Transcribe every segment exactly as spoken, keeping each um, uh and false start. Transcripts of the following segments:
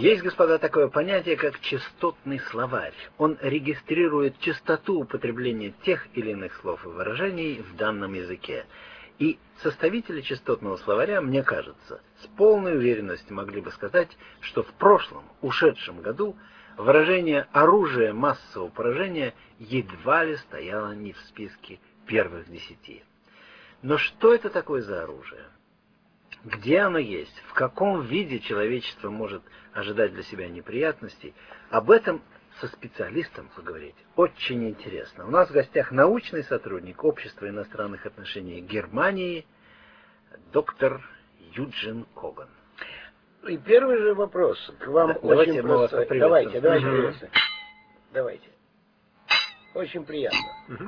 Есть, господа, такое понятие, как частотный словарь. Он регистрирует частоту употребления тех или иных слов и выражений в данном языке. И составители частотного словаря, мне кажется, с полной уверенностью могли бы сказать, что в прошлом, ушедшем году, выражение «оружие массового поражения» едва ли стояло не в списке первых десяти. Но что это такое за оружие? Где оно есть? В каком виде человечество может ожидать для себя неприятностей? Об этом со специалистом поговорить очень интересно. У нас в гостях научный сотрудник Общества иностранных отношений Германии, доктор Юджин Коган. И первый же вопрос к вам да, очень простой. Давайте, давайте, угу. давайте. Давайте. Очень приятно. Угу.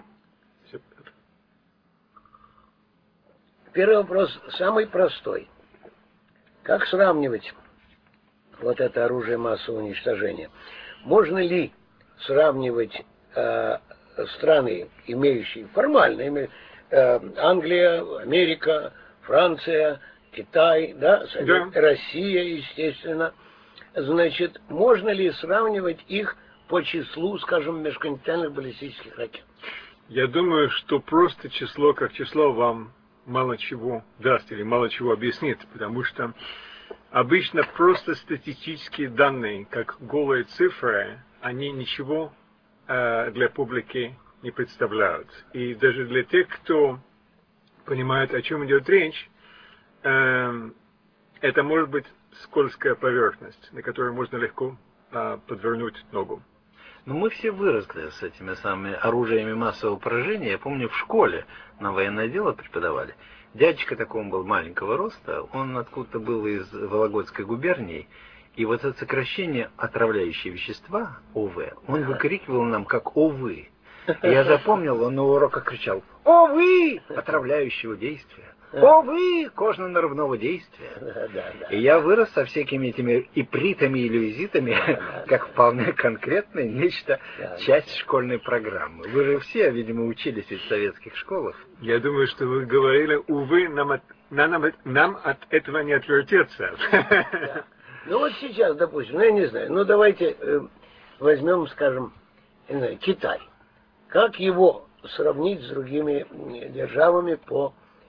Первый вопрос самый простой. Как сравнивать вот это оружие массового уничтожения? Можно ли сравнивать э, страны, имеющие формально, име, э, Англия, Америка, Франция, Китай, да, Совет, да. Россия, естественно. Значит, можно ли сравнивать их по числу, скажем, межконтинентальных баллистических ракет? Я думаю, что просто число как число вам мало чего даст или мало чего объяснит, потому что обычно просто статистические данные, как голые цифры, они ничего э, для публики не представляют. И даже для тех, кто понимает, о чем идет речь, э, это может быть скользкая поверхность, на которой можно легко э, подвернуть ногу. Но мы все выросли с этими самыми оружиями массового поражения. Я помню, в школе на военное дело преподавали. Дядечка такого был маленького роста, он откуда-то был из Вологодской губернии, и вот это сокращение отравляющие вещества, ОВ, он выкрикивал нам как ОВ. И я запомнил, он на уроках кричал «ОВ!» отравляющего действия. «ОВ!» кожно-нарывного действия. Да, да, да. И я вырос со всякими этими ипритами и люизитами, да, да, как вполне конкретное нечто, да, часть да. школьной программы. Вы же все, видимо, учились в советских школах. Я думаю, что вы говорили, увы, нам от, нам, нам от этого не отвертеться. Да. Ну вот сейчас, допустим, ну я не знаю, ну давайте э, возьмем, скажем, не знаю, Китай. Как его сравнить с другими державами по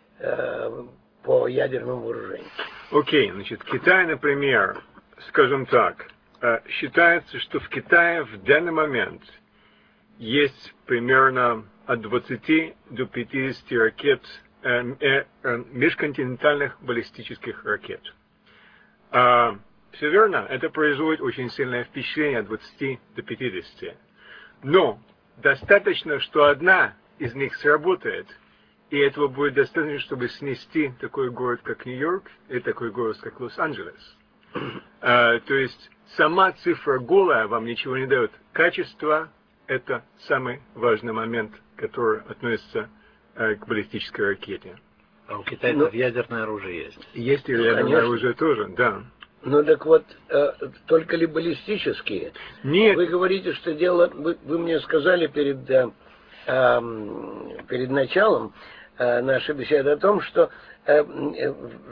по ядерному вооружению? Окей, okay, значит, Китай, например, скажем так, считается, что в Китае в данный момент есть примерно от двадцати до пятидесяти ракет, э, э, э, межконтинентальных баллистических ракет. А, все верно, это производит очень сильное впечатление от двадцати до пятидесяти. Но достаточно, что одна из них сработает, и этого будет достаточно, чтобы снести такой город, как Нью-Йорк, и такой город, как Лос-Анджелес. А, то есть сама цифра голая вам ничего не дает. Качество – это самый важный момент, который относится а, к баллистической ракете. А у китайцев ну, ядерное оружие есть? Есть и ядерное конечно. оружие тоже, да. Ну так вот, э, только ли баллистические? Нет. Вы говорите, что дело, вы, вы мне сказали перед, э, э, перед началом э, нашей беседы о том, что э, э,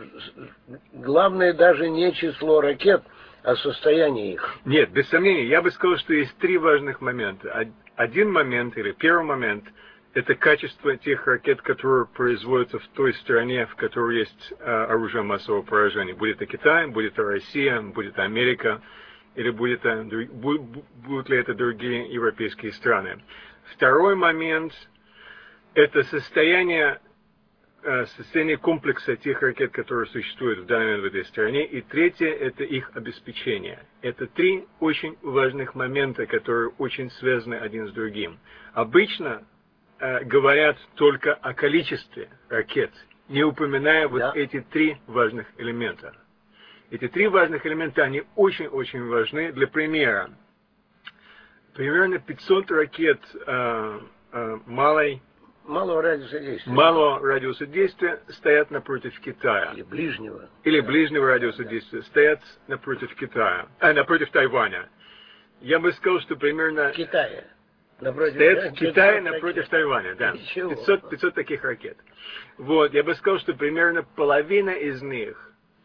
главное даже не число ракет, а состояние их. Нет, без сомнения. Я бы сказал, что есть три важных момента. Один момент, или первый момент, это качество тех ракет, которые производятся в той стране, в которой есть э, оружие массового поражения. Будет это Китай, будет это Россия, будет это Америка, или будет это, будут, будут ли это другие европейские страны. Второй момент – это состояние, э, состояние комплекса тех ракет, которые существуют в данный момент в этой стране. И третье – это их обеспечение. Это три очень важных момента, которые очень связаны один с другим. Обычно говорят только о количестве ракет, не упоминая вот да. эти три важных элемента. Эти три важных элемента, они очень-очень важны. Для примера, примерно пятьсот ракет э, э, малой, малого радиуса действия. малого радиуса действия стоят напротив Китая. Или ближнего. Или да. ближнего радиуса да. действия стоят напротив Китая, а, напротив Тайваня. Я бы сказал, что примерно... Китая. Напротив, стоят в Китае напротив ракет. Тайваня, да. пятьсот, пятьсот таких ракет. Вот, я бы сказал, что примерно половина из них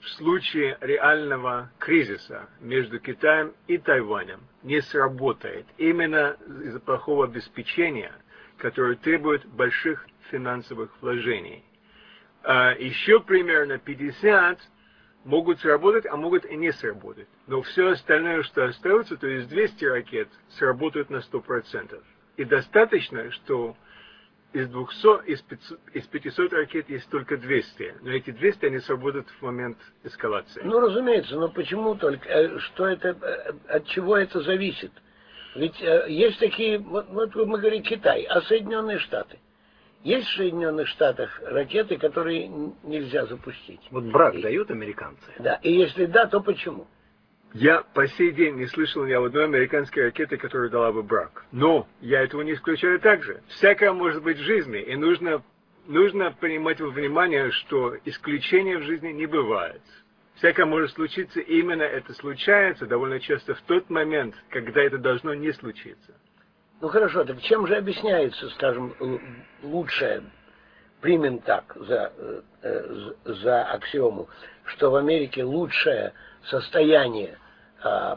в случае реального кризиса между Китаем и Тайванем не сработает именно из-за плохого обеспечения, которое требует больших финансовых вложений. А еще примерно пятьдесят могут сработать, а могут и не сработать. Но все остальное, что остается, то есть двести ракет, сработают на сто процентов. И достаточно, что из двухсот, из пятисот, из пятисот ракет есть только двести. Но эти двести, они сработают в момент эскалации. Ну, разумеется, но почему только? Что это, от чего это зависит? Ведь есть такие, вот, вот мы говорим Китай, а Соединенные Штаты? Есть в Соединенных Штатах ракеты, которые нельзя запустить? Вот брак и, дают американцы? Да, и если да, то почему? Я по сей день не слышал ни одной американской ракеты, которая дала бы брак. Но я этого не исключаю также. Всякое может быть в жизни, и нужно, нужно принимать во внимание, что исключения в жизни не бывает. Всякое может случиться, и именно это случается довольно часто в тот момент, когда это должно не случиться. Ну хорошо, так чем же объясняется, скажем, лучшее, примем так за, за аксиому, что в Америке лучшее состояние а,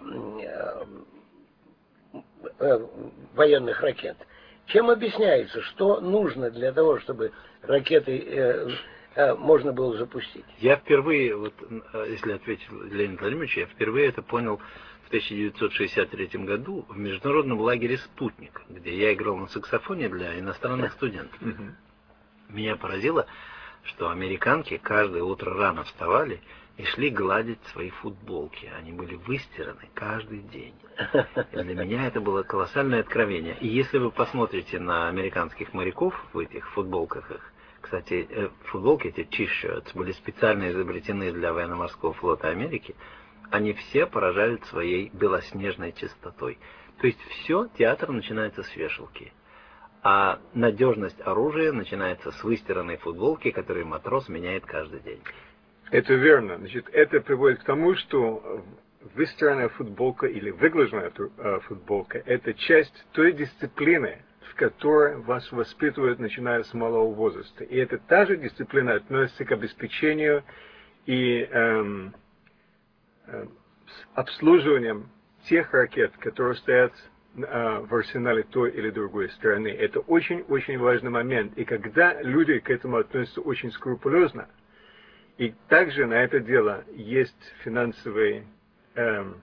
а, военных ракет? Чем объясняется, что нужно для того, чтобы ракеты э, э, можно было запустить? Я впервые, вот, если ответить Леонид Владимирович, я впервые это понял в тысяча девятьсот шестьдесят третьем году в международном лагере «Спутник», где я играл на саксофоне для иностранных студентов. Mm-hmm. Меня поразило, что американки каждое утро рано вставали и шли гладить свои футболки. Они были выстираны каждый день. И для меня это было колоссальное откровение. И если вы посмотрите на американских моряков в этих футболках их, кстати, футболки, эти T-shirts, были специально изобретены для военно-морского флота Америки, они все поражают своей белоснежной чистотой. То есть все, театр начинается с вешалки. А надежность оружия начинается с выстиранной футболки, которую матрос меняет каждый день. Это верно. Значит, это приводит к тому, что выстиранная футболка или выглаженная футболка – это часть той дисциплины, в которой вас воспитывают, начиная с малого возраста. И это та же дисциплина относится к обеспечению и эм, э, обслуживанием тех ракет, которые стоят э, в арсенале той или другой страны. Это очень-очень важный момент. И когда люди к этому относятся очень скрупулезно, и также на это дело есть финансовые, эм,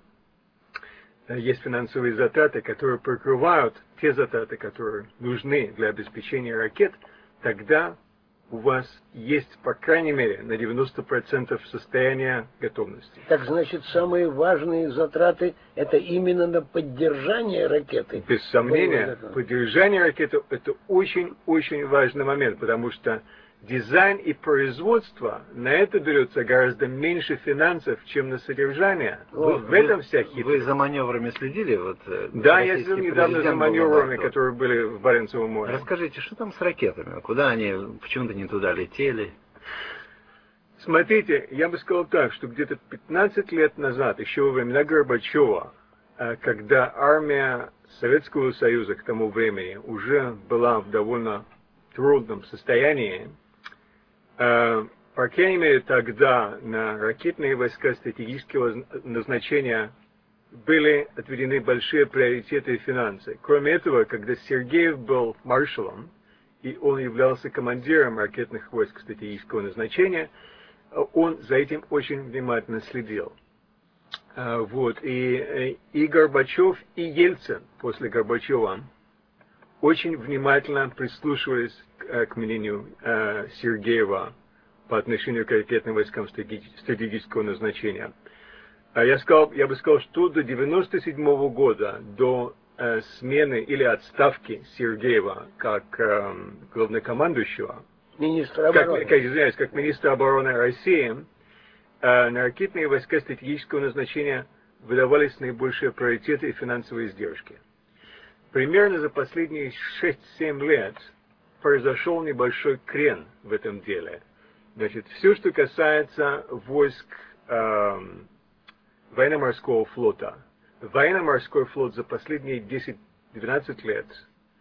есть финансовые затраты, которые покрывают те затраты, которые нужны для обеспечения ракет, тогда у вас есть, по крайней мере, на девяносто процентов состояние готовности. Так значит, самые важные затраты – это именно на поддержание ракеты? Без сомнения, поддержание ракеты – это очень-очень важный момент, потому что дизайн и производство, на это берется гораздо меньше финансов, чем на содержание. О, в этом вы, вся хитрость. Вы за маневрами следили? Вот, да, я следил недавно за маневрами, которые были в Баренцевом море. Расскажите, что там с ракетами? Куда они почему-то не туда летели? Смотрите, я бы сказал так, что где-то пятнадцать лет назад, еще во времена Горбачева, когда армия Советского Союза к тому времени уже была в довольно трудном состоянии, э, по крайней мере тогда на ракетные войска стратегического назначения были отведены большие приоритеты и финансы. Кроме этого, когда Сергеев был маршалом, и он являлся командиром ракетных войск стратегического назначения, он за этим очень внимательно следил. Э, вот, и, и Горбачев, и Ельцин после Горбачева очень внимательно прислушивались к, к мнению э, Сергеева по отношению к ракетным войскам стратегического назначения. А я, сказал, я бы сказал, что до девяносто седьмого года, до э, смены или отставки Сергеева как э, главнокомандующего, министра обороны, как, как, извиняюсь, как министра обороны России, э, на ракетные войска стратегического назначения выдавались наибольшие приоритеты и финансовые издержки. Примерно за последние шесть-семь лет произошел небольшой крен в этом деле. Значит, все, что касается войск э, военно-морского флота. Военно-морской флот за последние десять-двенадцать лет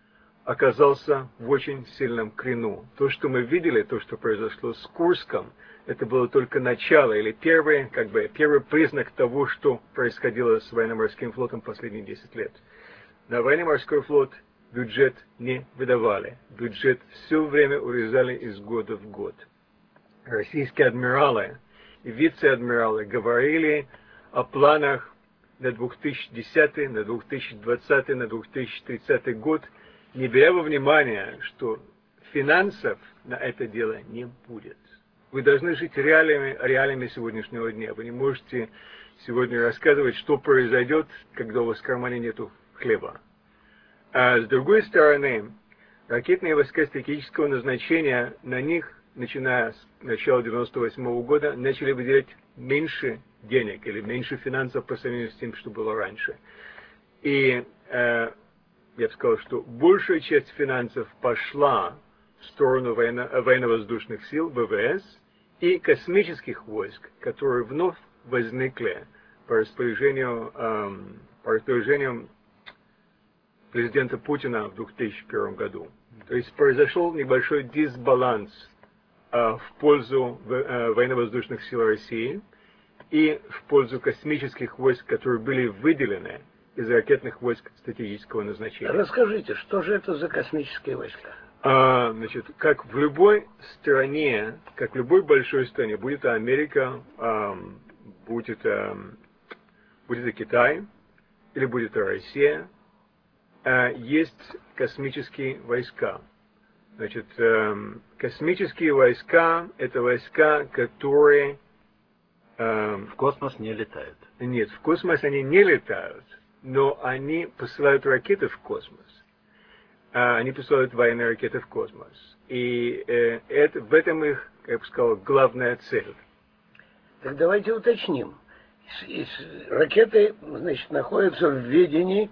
оказался в очень сильном крину. То, что мы видели, то, что произошло с Курском, это было только начало, или первый, как бы, первый признак того, что происходило с военно-морским флотом последние десять лет. На военно-морской флот бюджет не выдавали. Бюджет все время урезали из года в год. Российские адмиралы и вице-адмиралы говорили о планах на две тысячи десятый, на две тысячи двадцатый, на две тысячи тридцатый год, не беря во внимание, что финансов на это дело не будет. Вы должны жить реалиями, реалиями сегодняшнего дня. Вы не можете сегодня рассказывать, что произойдет, когда у вас в кармане нету хлеба. А с другой стороны, ракетные войска стратегического назначения, на них, начиная с начала девяносто восьмого года, начали выделять меньше денег или меньше финансов по сравнению с тем, что было раньше. И э, я бы сказал, что большая часть финансов пошла в сторону военно- военно-воздушных сил, ВВС, и космических войск, которые вновь возникли по распоряжению, эм, по распоряжению президента Путина в две тысячи первом году. То есть произошел небольшой дисбаланс э, в пользу э, военно-воздушных сил России и в пользу космических войск, которые были выделены из ракетных войск стратегического назначения. Расскажите, что же это за космические войска? А, значит, как в любой стране, как в любой большой стране, будет это Америка, а, будет, а, будет это Китай, или будет это Россия, а, есть космические войска. Значит, а, космические войска – это войска, которые… А, в космос не летают. Нет, в космос они не летают, но они посылают ракеты в космос. Они посылают военные ракеты в космос. И э, это, в этом их, как я бы сказал, главная цель. Так давайте уточним. С- с- Ракеты, значит, находятся в ведении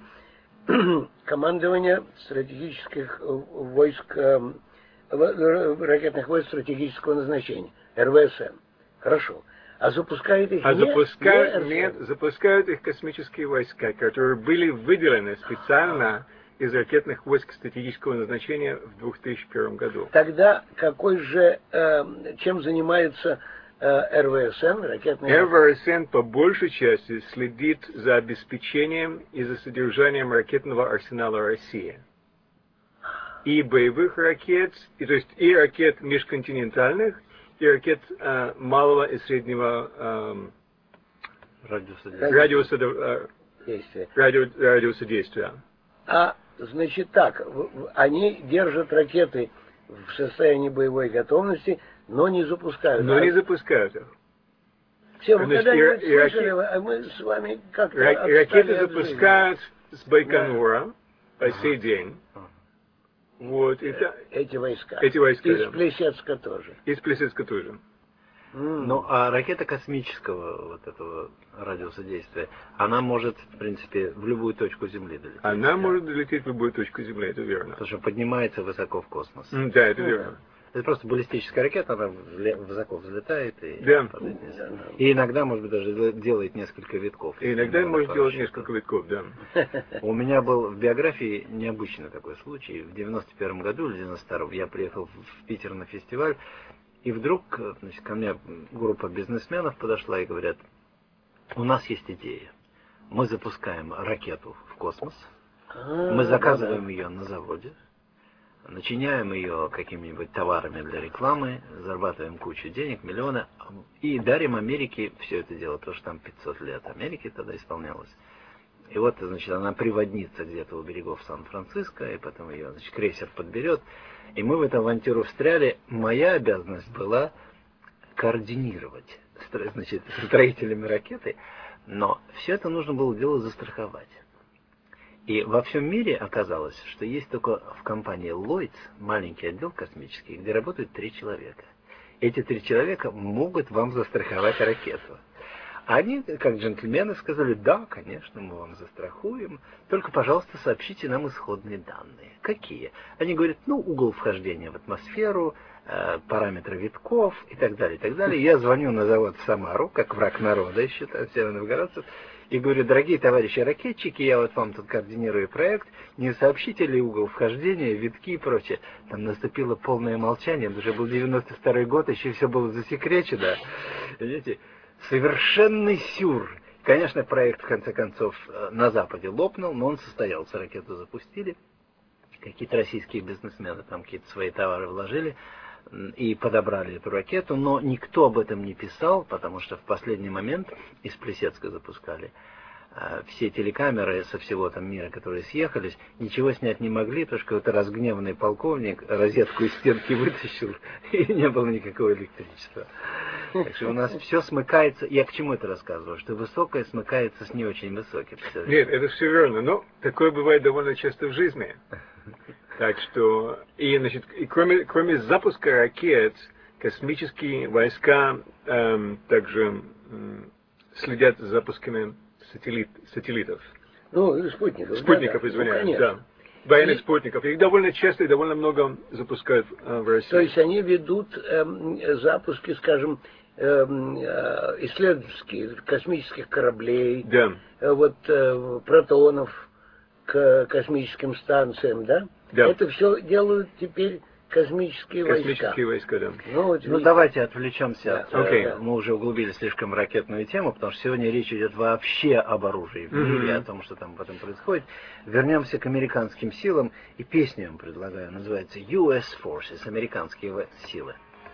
командования стратегических войск, э, в- ракетных войск стратегического назначения, эр вэ эс эн. Хорошо. А запускают их А не, запускают, не эр эс эн? нет, запускают их космические войска, которые были выделены специально из ракетных войск стратегического назначения в две тысячи первом году. Тогда какой же, э, чем занимается э, эр вэ эс эн, ракетный... эр вэ эс эн по большей части следит за обеспечением и за содержанием ракетного арсенала России. И боевых ракет, и, то есть и ракет межконтинентальных, и ракет э, малого и среднего э, Радиуса радиуса, э, действия. радио, радиуса действия. А, значит так, в- в- они держат ракеты в состоянии боевой готовности, но не запускают. Но А не запускают их. все, мы значит, когда-нибудь и- и раке- слышали, а мы с вами как-то Ра- отстали Ракеты от жизни. запускают с Байконура по сей день. Вот, и та- Эти войска. Эти войска, Из да. Плесецка тоже. из Плесецка тоже. М. Ну, а ракета космического вот этого радиуса действия, она может, в принципе, в любую точку Земли долететь. Она Да. может долететь в любую точку Земли, это верно. Потому что поднимается высоко в космос. М, Да, это Ну, верно. Это просто баллистическая ракета, она вле- высоко взлетает и Да. падает вниз. Да, да. И иногда, может быть, даже делает несколько витков. И иногда Надо может делать порасчитывать. несколько витков, да. У меня был в биографии необычный такой случай. В девяносто первом году или девяносто втором я приехал в Питер на фестиваль, и вдруг, значит, ко мне группа бизнесменов подошла и говорят: у нас есть идея. Мы запускаем ракету в космос, А, мы заказываем да-да. ее на заводе, начиняем ее какими-нибудь товарами для рекламы, зарабатываем кучу денег, миллионы, и дарим Америке все это дело, потому что там пятьсот лет Америки тогда исполнялось. И вот, значит, она приводнится где-то у берегов Сан-Франциско, и потом ее, значит, крейсер подберет. И мы в эту авантюру встряли. Моя обязанность была координировать, стро- значит, строителями ракеты, но все это нужно было дело застраховать. И во всем мире оказалось, что есть только в компании Lloyds маленький отдел космический, где работают три человека. Эти три человека могут вам застраховать ракету. Они, как джентльмены, сказали: да, конечно, мы вам застрахуем, только, пожалуйста, сообщите нам исходные данные. Какие? Они говорят: ну, угол вхождения в атмосферу, э, параметры витков и так далее, и так далее. Я звоню на завод в Самару, как враг народа, еще там северных новгородцев, и говорю: дорогие товарищи ракетчики, я вот вам тут координирую проект, не сообщите ли угол вхождения, витки и прочее. Там наступило полное молчание, это уже был девяносто второй год, еще все было засекречено. Видите, совершенный сюр. Конечно, проект, в конце концов, на Западе лопнул, но он состоялся, ракету запустили. Какие-то российские бизнесмены там какие-то свои товары вложили и подобрали эту ракету, но никто об этом не писал, потому что в последний момент из Плесецка запускали. Все телекамеры со всего там мира, которые съехались, ничего снять не могли, потому что какой-то разгневанный полковник розетку из стенки вытащил, и не было никакого электричества. Так что у нас все смыкается. Я к чему это рассказываю? Что высокое смыкается с не очень высоким. Нет, это все верно, но такое бывает довольно часто в жизни. Так что, и, значит, и кроме, кроме запуска ракет, космические войска эм, также эм, следят за запусками сателлит, сателлитов. Ну, спутников. Спутников, да, да. извиняюсь, ну, да. Военных и... спутников. Их довольно часто и довольно много запускают э, в России. То есть они ведут эм, запуски, скажем, эм, э, исследовательских космических кораблей, да. э, вот э, протонов к космическим станциям, да? Да. Это все делают теперь космические, космические войска. войска, да. Ну, вот, ну давайте отвлечемся. Да. От, Okay. э, мы уже углубились слишком в ракетную тему, потому что сегодня речь идет вообще об оружии в мире, mm-hmm. о том, что там потом происходит. Вернемся к американским силам, и песню я вам предлагаю, называется ю эс Forces, американские силы.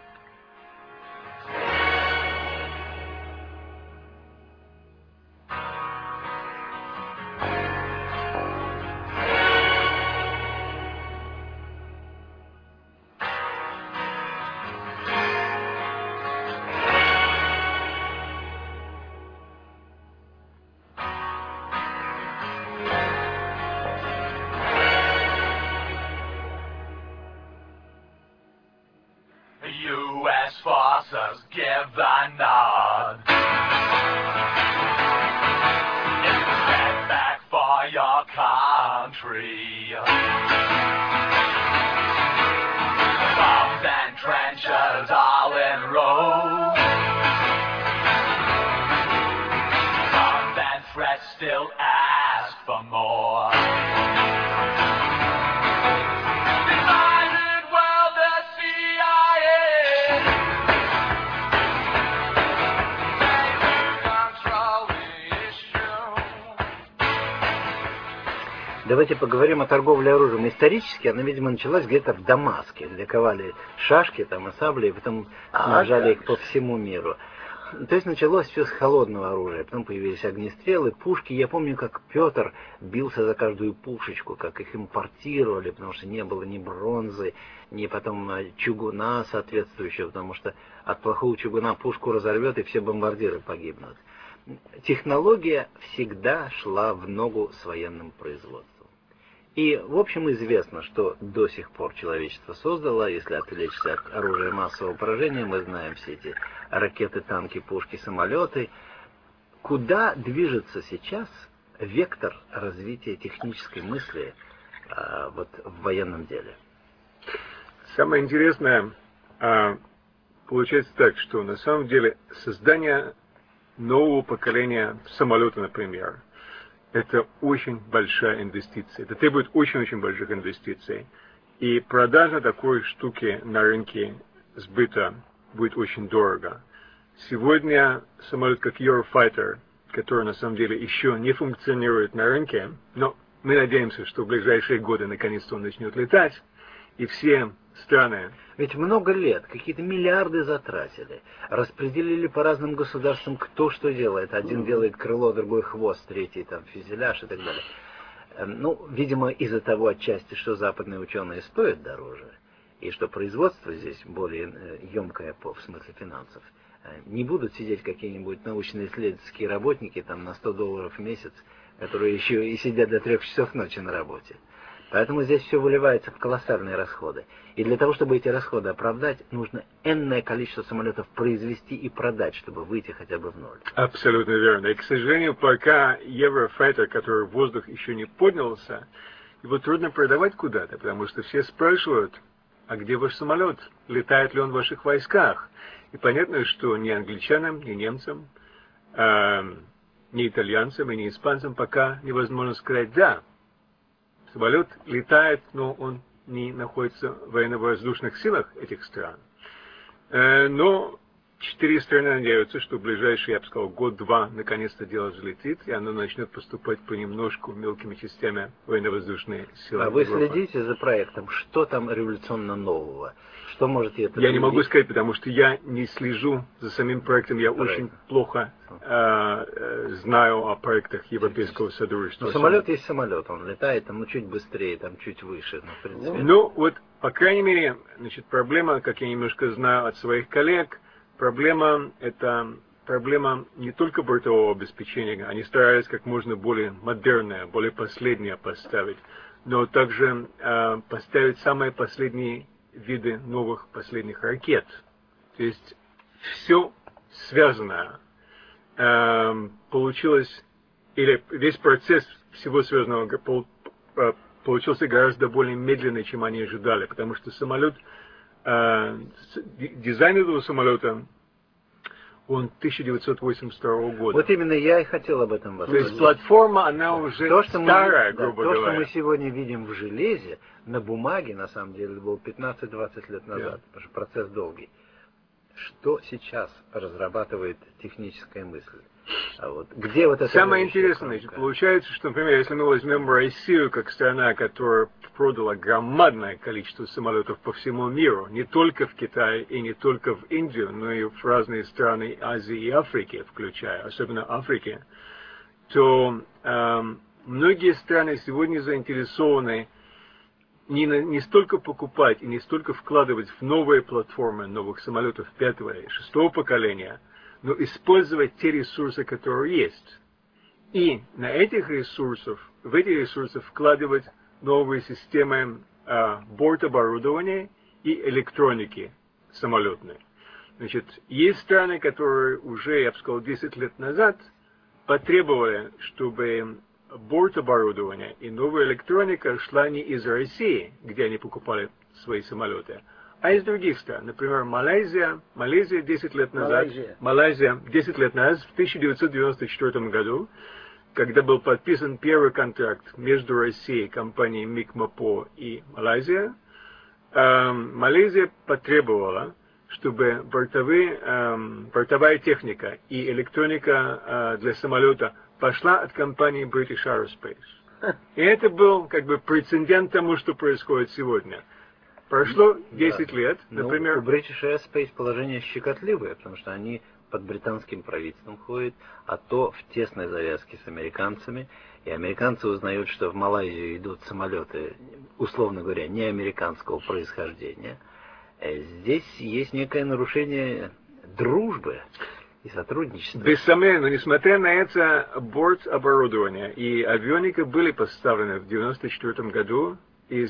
U S forces give the nod. It's a setback for your country. Bombs and trenches all in row. Guns and threats still ask for more. Давайте поговорим о торговле оружием. Исторически она, видимо, началась где-то в Дамаске, где ковали шашки там, и сабли, и потом снабжали их по всему миру. То есть началось все с холодного оружия, потом появились огнестрелы, пушки. Я помню, как Петр бился за каждую пушечку, как их импортировали, потому что не было ни бронзы, ни потом чугуна соответствующего, потому что от плохого чугуна пушку разорвет, и все бомбардиры погибнут. Технология всегда шла в ногу с военным производством. И, в общем, известно, что до сих пор человечество создало, если отвлечься от оружия массового поражения, мы знаем все эти ракеты, танки, пушки, самолеты. Куда движется сейчас вектор развития технической мысли а, вот, в военном деле? Самое интересное, а, получается так, что на самом деле создание нового поколения самолета, например, это очень большая инвестиция. Это требует очень-очень больших инвестиций. И продажа такой штуки на рынке сбыта будет очень дорого. Сегодня самолет как Eurofighter, который на самом деле еще не функционирует на рынке, но мы надеемся, что в ближайшие годы наконец-то он начнет летать, и все страны... Ведь много лет, какие-то миллиарды затратили, распределили по разным государствам, кто что делает. Один делает крыло, другой хвост, третий там фюзеляж и так далее. Ну, видимо, из-за того отчасти, что западные ученые стоят дороже, и что производство здесь более емкое по, в смысле финансов. Не будут сидеть какие-нибудь научно-исследовательские работники там на сто долларов в месяц, которые еще и сидят до трех часов ночи на работе. Поэтому здесь все выливается в колоссальные расходы. И для того, чтобы эти расходы оправдать, нужно энное количество самолетов произвести и продать, чтобы выйти хотя бы в ноль. Абсолютно верно. И, к сожалению, пока Eurofighter, который в воздух еще не поднялся, его трудно продавать куда-то, потому что все спрашивают, а где ваш самолет? Летает ли он в ваших войсках? И понятно, что ни англичанам, ни немцам, э, ни итальянцам, и ни испанцам пока невозможно сказать «да». Самолет летает, но он не находится в военно-воздушных силах этих стран. Но четыре страны надеются, что в ближайший, я бы сказал, год-два наконец-то дело взлетит, и оно начнет поступать понемножку мелкими частями военно-воздушные силы. А вы Европы. следите за проектом? Что там революционно нового? Что можете это Я не могу сказать, потому что я не слежу за самим проектом. Я Проект. очень плохо э, э, знаю о проектах Европейского Содружества. Но самолет есть самолет, он летает там ну, чуть быстрее, там чуть выше. Но, в принципе... Ну, вот, по крайней мере, значит, проблема, как я немножко знаю от своих коллег, проблема это проблема не только бортового обеспечения, они старались как можно более модерное, более последнее поставить, но также э, поставить самые последние виды новых последних ракет. То есть все связанное э, получилось, или весь процесс всего связанного получился гораздо более медленный, чем они ожидали, потому что самолет, э, дизайн этого самолета, он тысяча девятьсот восемьдесят второго года. Вот именно я и хотел об этом вас То есть платформа, она уже то, что старая, мы, грубо да, говоря. То, что мы сегодня видим в железе, на бумаге, на самом деле, был пятнадцать-двадцать лет назад, yeah. потому что процесс долгий. Что сейчас разрабатывает техническая мысль? А вот где вот это... Самое интересное, значит, получается, что, например, если мы возьмем Россию как страна, которая продала громадное количество самолетов по всему миру, не только в Китае и не только в Индию, но и в разные страны Азии и Африки, включая, особенно Африки, то э, многие страны сегодня заинтересованы не, не столько покупать и не столько вкладывать в новые платформы новых самолетов пятого и шестого поколения, но использовать те ресурсы, которые есть. И на этих ресурсах, в эти ресурсы вкладывать новые системы э, бортоборудования и электроники самолетной. Значит, есть страны, которые уже, я бы сказал, десять лет назад потребовали, чтобы бортоборудование и новая электроника шла не из России, где они покупали свои самолеты, а из других стран. Например, Малайзия. Малайзия десять лет назад. Малайзия. Малайзия десять лет назад, в тысяча девятьсот девяносто четвёртом году, когда был подписан первый контракт между Россией, компанией МИК-МОПО и Малайзией, э, Малайзия потребовала, чтобы бортовые, э, бортовая техника и электроника э, для самолета пошла от компании British Aerospace. И это был как бы прецедент тому, что происходит сегодня. Прошло десять да. лет, например... Ну, у British Aerospace положение щекотливое, потому что они под британским правительством ходят, а то в тесной завязке с американцами. И американцы узнают, что в Малайзию идут самолеты, условно говоря, не американского происхождения. Здесь есть некое нарушение дружбы и сотрудничества. Без сомнения, но несмотря на это, борт оборудования и авионика были поставлены в девяносто четвёртом году из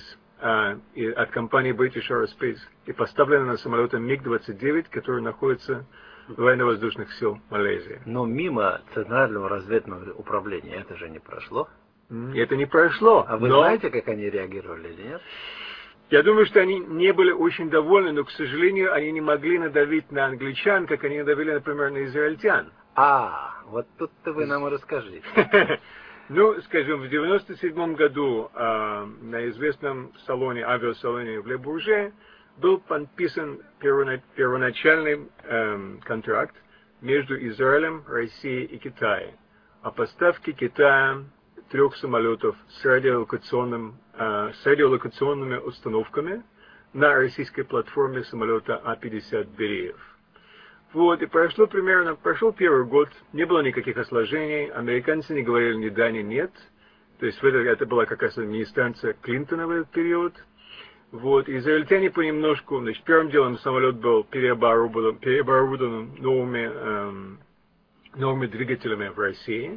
И от компании British Aerospace и поставлены на самолеты МиГ двадцать девять, которые находятся в военно-воздушных сил Малайзии. Но мимо Центрального разведного управления это же не прошло. Это не прошло. А вы но... знаете, как они реагировали или нет? Я думаю, что они не были очень довольны, но, к сожалению, они не могли надавить на англичан, как они надавили, например, на израильтян. А, вот тут-то вы нам и расскажите. Ну, скажем, в девяносто седьмом году э, на известном салоне, авиасалоне в Ле-Бурже был подписан первоначальный э, контракт между Израилем, Россией и Китаем о поставке Китая трех самолетов с, радиолокационным, э, с радиолокационными установками на российской платформе самолета А пятьдесят Бериев. Вот, и прошло примерно, прошел первый год, не было никаких осложнений, американцы не говорили ни да, ни нет, то есть это, это была как раз администрация Клинтона в этот период. Вот, израильтяне понемножку, значит, первым делом самолет был переоборудован, переоборудован новыми, эм, новыми двигателями в России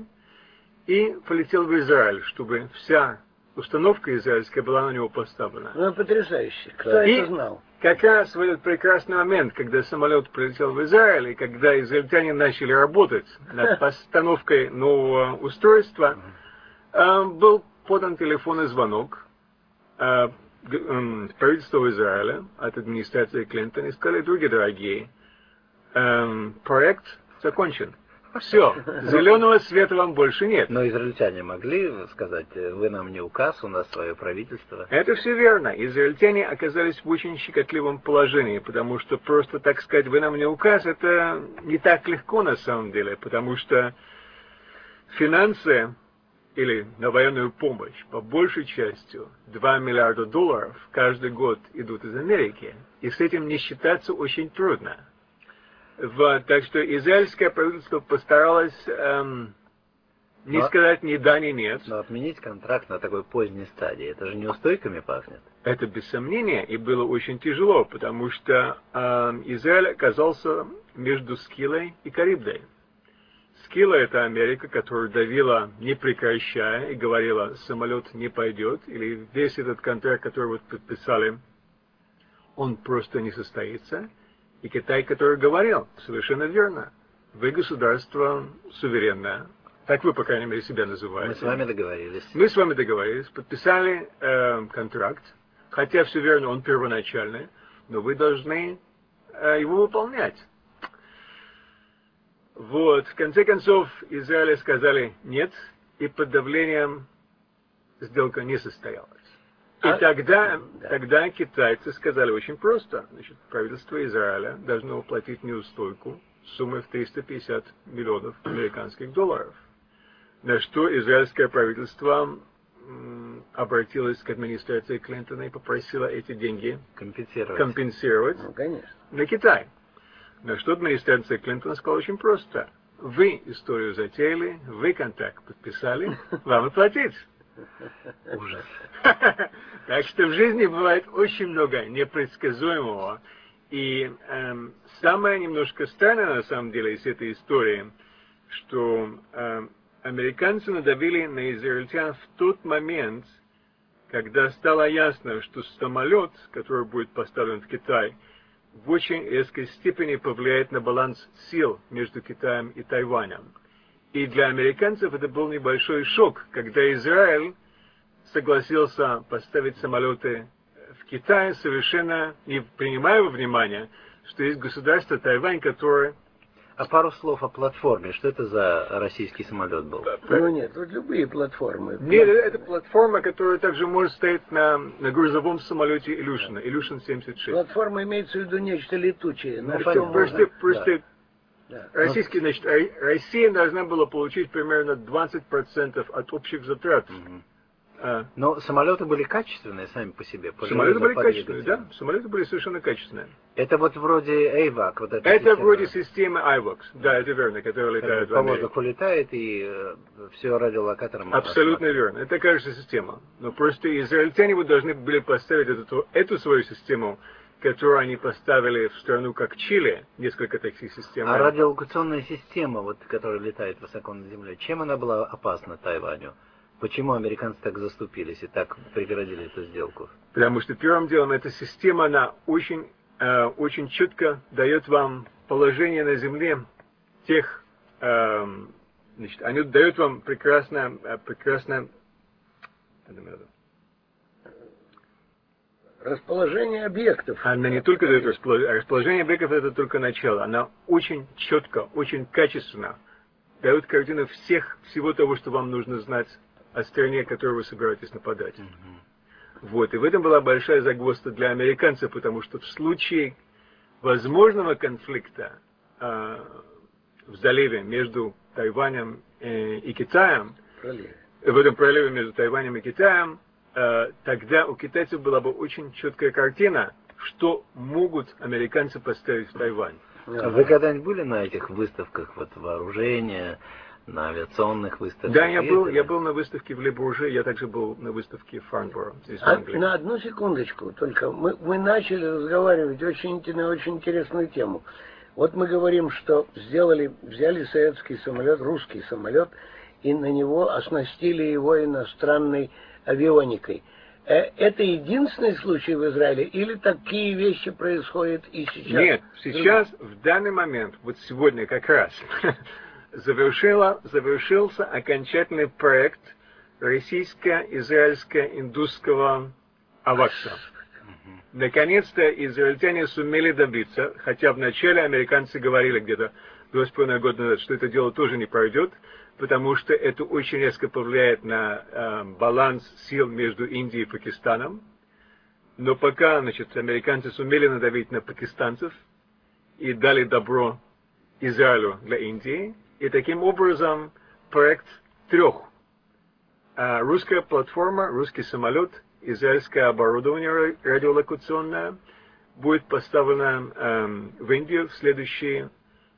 и полетел в Израиль, чтобы вся установка израильская была на него поставлена. Ну, потрясающе. Кто и это знал? Как раз в этот прекрасный момент, когда самолет прилетел в Израиль, и когда израильтяне начали работать над постановкой нового устройства, э, был подан телефонный звонок э, э, правительства Израиля от администрации Клинтона и сказали: другие дорогие, э, проект закончен. Все, зеленого света вам больше нет. Но израильтяне могли сказать, вы нам не указ, у нас свое правительство. Это все верно. Израильтяне оказались в очень щекотливом положении, потому что просто так сказать, вы нам не указ, это не так легко на самом деле, потому что финансы или на военную помощь по большей части два миллиарда долларов каждый год идут из Америки, и с этим не считаться очень трудно. Вот, так что израильское правительство постаралось эм, не но, сказать ни да, ни нет. Но отменить контракт на такой поздней стадии, это же неустойками пахнет. Это без сомнения, и было очень тяжело, потому что эм, Израиль оказался между Скилой и Карибдой. Скила — это Америка, которая давила не прекращая и говорила, самолет не пойдет, или весь этот контракт, который вот подписали, он просто не состоится. И Китай, который говорил, совершенно верно, вы государство суверенное. Так вы, по крайней мере, себя называете. Мы с вами договорились. Мы с вами договорились, подписали э, контракт, хотя все верно, он первоначальный, но вы должны э, его выполнять. Вот, в конце концов, Израилю сказали нет, и под давлением сделка не состоялась. И А, тогда, да. тогда китайцы сказали очень просто. Значит, правительство Израиля должно уплатить неустойку суммой в триста пятьдесят миллионов американских долларов. На что израильское правительство м, обратилось к администрации Клинтона и попросило эти деньги Компенсировать. компенсировать Ну, конечно. на Китай. На что администрация Клинтона сказала очень просто. Вы историю затеяли, вы контракт подписали, вам и платить. Ужас. Так что в жизни бывает очень много непредсказуемого. И эм, самое немножко странное на самом деле из этой истории, что эм, американцы надавили на израильтян в тот момент, когда стало ясно, что самолет, который будет поставлен в Китай, в очень резкой степени повлияет на баланс сил между Китаем и Тайванем. И для американцев это был небольшой шок, когда Израиль согласился поставить самолеты в Китае, совершенно не принимая во внимание, что есть государство Тайвань, которое... А пару слов о платформе. Что это за российский самолет был? Ну нет, вот любые платформы. Нет, это платформа, которая также может стоять на, на грузовом самолете Илюшина, Илюшин семьдесят шесть. Платформа имеется в виду нечто летучее. Ну, на Просто, чем просто, можно- просто Да. российский, значит, Ро- Россия должна была получить примерно двадцать процентов от общих затрат. Мгм. А, Но самолеты были качественные сами по себе. по самолеты были железу, по качественные, двигателю. да? Самолеты были совершенно качественные. Это вот вроде эйвак. Вот эта Это система, вроде системы айвокс. Да, это верно, которая как бы летает в по Америке. воздуху летает и э, все радиолокатором. Абсолютно верно. Это такая же система. Но просто израильтяне вот должны были поставить эту, эту свою систему, которую они поставили в страну как Чили, несколько таких систем. А радиолокационная система, вот, которая летает высоко над землей, чем она была опасна Тайваню? Почему американцы так заступились и так преградили эту сделку? Потому что первым делом эта система, она очень, э, очень четко дает вам положение на земле тех, э, значит, они дают вам прекрасно, э, прекрасно, Расположение объектов. она не только дает расположение, расположение объектов, это только начало, она очень четко, очень качественно дает картину всех, всего того, что вам нужно знать о стране, которую вы собираетесь нападать. Mm-hmm. Вот, и в этом была большая загвоздка для американцев, потому что в случае возможного конфликта э, в заливе между Тайванем э, и Китаем, Пролив. в этом проливе между Тайванем и Китаем, э, тогда у китайцев была бы очень четкая картина, что могут американцы поставить в Тайвань. А вы когда-нибудь были на этих выставках вот, вооружения, на авиационных выставках? Да, я был, Ездили? я был на выставке в Ле-Бурже, я также был на выставке в Фарнборо, здесь в А, Англии. на одну секундочку, только мы, мы начали разговаривать очень, на очень интересную тему. Вот мы говорим, что сделали, взяли советский самолет, русский самолет, и на него оснастили его иностранной авионикой. Это единственный случай в Израиле, или такие вещи происходят и сейчас? Нет, сейчас, в данный момент, вот сегодня как раз, завершила, завершился окончательный проект российско-израильско-индусского авакса. наконец-то израильтяне сумели добиться, хотя вначале американцы говорили где-то два с половиной года назад, что это дело тоже не пройдет, потому что это очень резко повлияет на э, баланс сил между Индией и Пакистаном. Но пока, значит, американцы сумели надавить на пакистанцев и дали добро Израилю для Индии, и таким образом проект трех. Э, русская платформа, русский самолет, израильское оборудование радиолокационное будет поставлено э, в Индию в следующие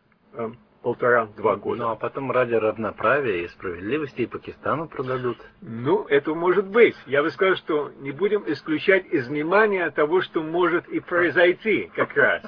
э, полтора-два года. Ну, а потом ради равноправия и справедливости и Пакистану продадут. Ну, это может быть. Я бы сказал, что не будем исключать из внимания того, что может и произойти как раз.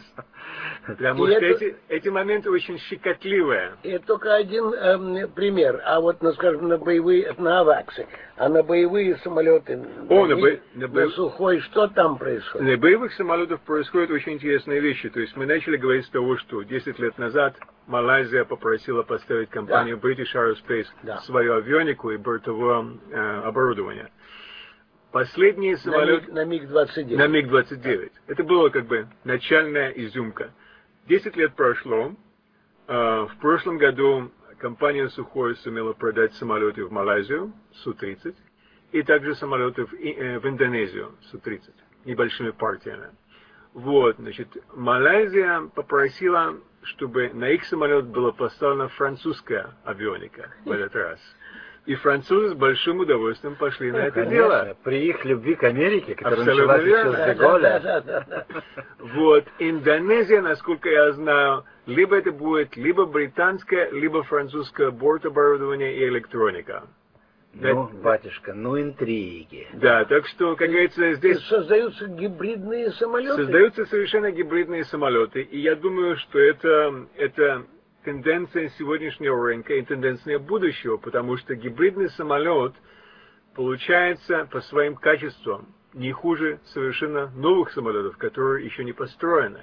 Потому И что это- эти, эти моменты очень щекотливые. И это только один эм, пример. А вот, ну, скажем, на боевые, это на аваксы, а на боевые самолеты, О, на, на бо- на на бо- сухой, что там происходит? На боевых самолетах происходят очень интересные вещи. То есть мы начали говорить с того, что десять лет назад Малайзия попросила поставить компанию British Aerospace Да. свою авионику и бортовое э, оборудование. Последние самолеты... На МиГ двадцать девять. На МиГ двадцать девять. Это было как бы начальная изюмка. Десять лет прошло. Э, В прошлом году компания Сухой сумела продать самолеты в Малайзию, Су тридцать, и также самолеты в, И- э, в Индонезию, Су тридцать, небольшими партиями. Вот, значит, Малайзия попросила, чтобы на их самолет была поставлена французская авионика в этот раз. И французы с большим удовольствием пошли на это Конечно, дело. при их любви к Америке, которая Абсолютно началась еще верно. с Да, Деголя. да, да, да, да. Вот, Индонезия, насколько я знаю, либо это будет либо британское, либо французское бортоборудование и электроника. Ну, Да. батюшка, ну интриги. Да, так что, как говорится, И здесь создаются гибридные самолеты. создаются совершенно гибридные самолеты, и я думаю, что это, это тенденция сегодняшнего рынка и тенденция будущего, потому что гибридный самолет получается по своим качествам не хуже совершенно новых самолетов, которые еще не построены.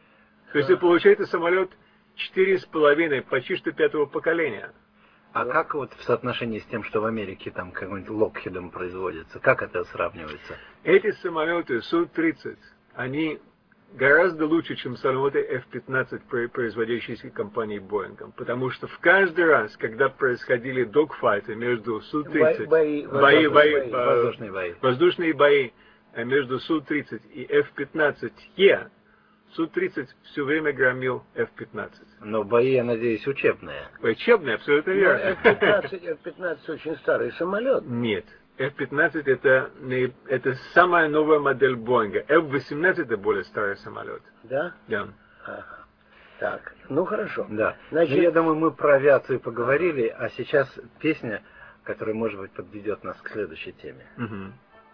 То есть это получается самолет четыре с половиной, почти что пятого поколения. А как вот в соотношении с тем, что в Америке там какой-нибудь Локхидом производится, как это сравнивается? Эти самолеты Су тридцать, они гораздо лучше, чем самолеты эф пятнадцать, производящиеся компанией Боингом. Потому что в каждый раз, когда происходили догфайты между Су тридцать, Бои- бои, воздушные бои, бои, э, воздушные бои. воздушные бои э, между Су тридцать и эф пятнадцать Е, Су тридцать все время громил эф пятнадцать. Но бои, я надеюсь, учебные. Учебный, абсолютно Но верно. эф пятнадцать, эф пятнадцать очень старый самолет. Нет. эф пятнадцать это, не- это самая новая модель Боинга. эф восемнадцать это более старый самолет. Да? Да. Ага. Так, ну хорошо. Да. Значит, Ну, я думаю, мы про авиацию поговорили, а сейчас песня, которая, может быть, подведет нас к следующей теме. Мгм.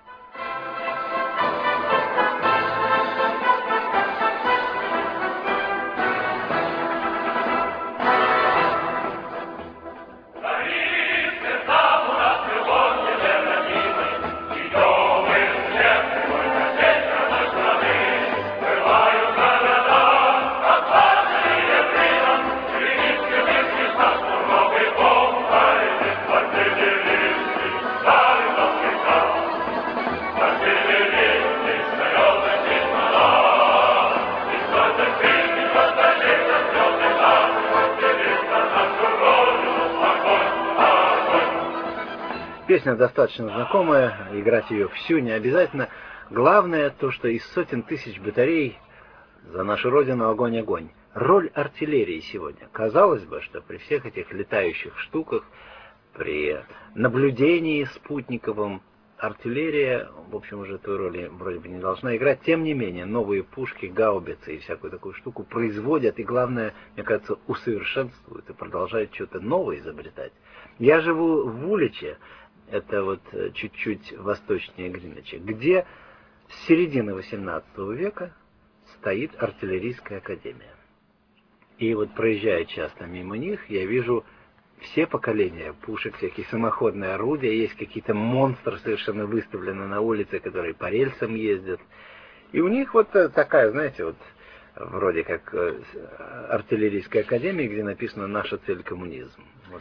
Песня достаточно знакомая, играть ее всю не обязательно. Главное то, что из сотен тысяч батарей за нашу Родину огонь-огонь. Роль артиллерии сегодня. Казалось бы, что при всех этих летающих штуках, при наблюдении спутниковом, артиллерия, в общем, уже той роли вроде бы не должна играть. Тем не менее, новые пушки, гаубицы и всякую такую штуку производят, и главное, мне кажется, усовершенствуют и продолжают что-то новое изобретать. Я живу в Уличе, это вот чуть-чуть восточнее Гринвича, где с середины восемнадцатого века стоит артиллерийская академия. И вот проезжая часто мимо них, я вижу все поколения пушек, всякие самоходные орудия, есть какие-то монстры совершенно выставлены на улице, которые по рельсам ездят. И у них вот такая, знаете, вот вроде как артиллерийская академия, где написано «Наша цель – коммунизм». Вот.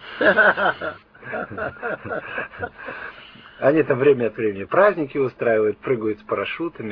Они там время от времени праздники устраивают, прыгают с парашютами.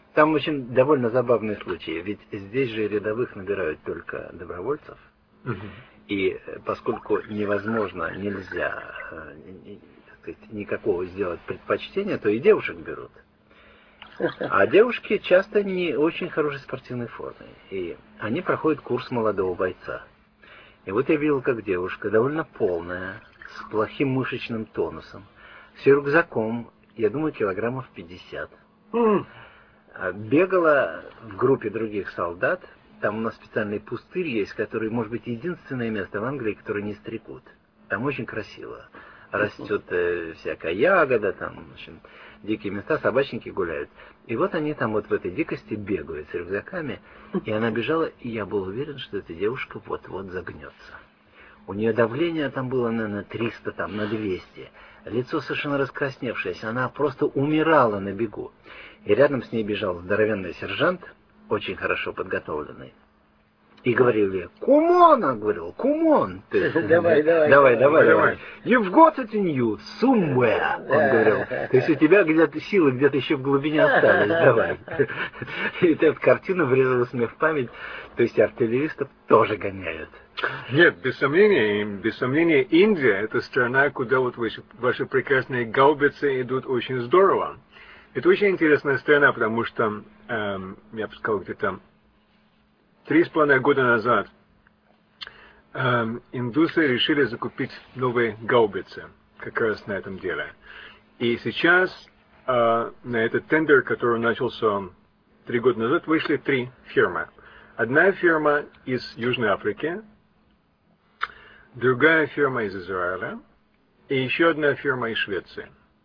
Там очень довольно забавный случай, ведь здесь же рядовых набирают только добровольцев, угу. И поскольку невозможно, нельзя, так сказать, никакого сделать предпочтения, то и девушек берут. А девушки часто не очень хорошей спортивной формы, и они проходят курс молодого бойца. И вот я видел, как девушка, довольно полная, с плохим мышечным тонусом, с рюкзаком, я думаю, килограммов пятьдесят, mm. бегала в группе других солдат. Там у нас специальный пустырь есть, который, может быть, единственное место в Англии, которое не стригут. Там очень красиво. Растет э, всякая ягода, там, в общем, дикие места, собачники гуляют. И вот они там вот в этой дикости бегают с рюкзаками. И она бежала, и я был уверен, что эта девушка вот-вот загнется. У нее давление там было, наверное, триста, там, на двести. Лицо совершенно раскрасневшееся. Она просто умирала на бегу. И рядом с ней бежал здоровенный сержант, очень хорошо подготовленный. И говорили, «Кумон!» Он говорил, «Кумон!» Давай, давай, давай, давай, давай. «You've got it in you somewhere!» Он говорил. То есть у тебя где-то силы где-то еще в глубине остались, давай. И эта картина врезалась мне в память. То есть артиллеристов тоже гоняют. Нет, без сомнения, без сомнения, Индия — это страна, куда вот ваши, ваши прекрасные гаубицы идут очень здорово. Это очень интересная страна, потому что, эм, я бы сказал, где-то три с половиной года назад эм, индусы решили закупить новые гаубицы, как раз на этом деле. И сейчас э, на этот тендер, который начался три года назад, вышли три фирмы. Одна фирма из Южной Африки, другая фирма из Израиля и еще одна фирма из Швеции.